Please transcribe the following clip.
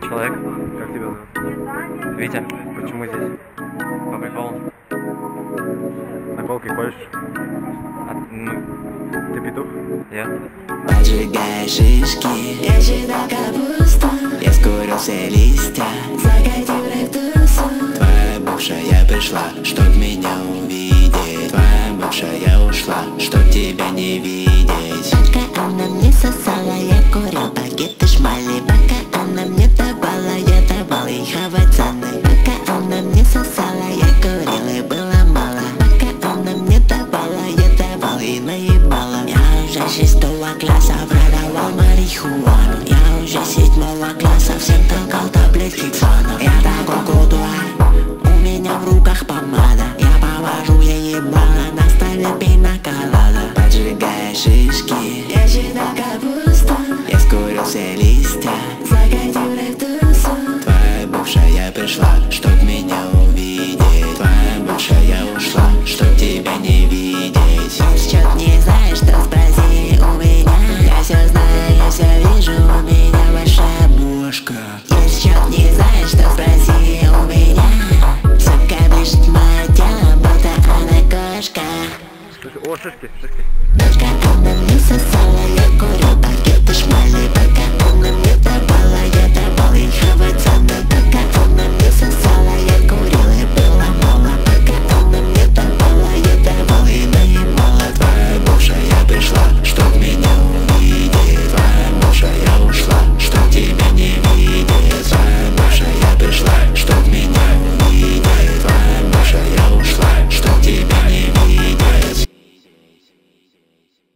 Человек. Как тебя зовут? Витя. Почему здесь? По приколу. Наколки хочешь? Ну, Ты петух? я. Поджигай шишки, я считал капусту, я скурил все листья, закатил рептусу. Твоя бывшая пришла, чтоб меня увидеть. Твоя бывшая ушла, чтоб тебя не видеть. Пока она мне сосала, я курил багеты шмали. Пока она мне давала, я давал ей хавать цены. Пока она мне сосала, я курил и было мало. Пока она мне давала, я давал ей наебала. Я уже 6 класса продавал марихуану.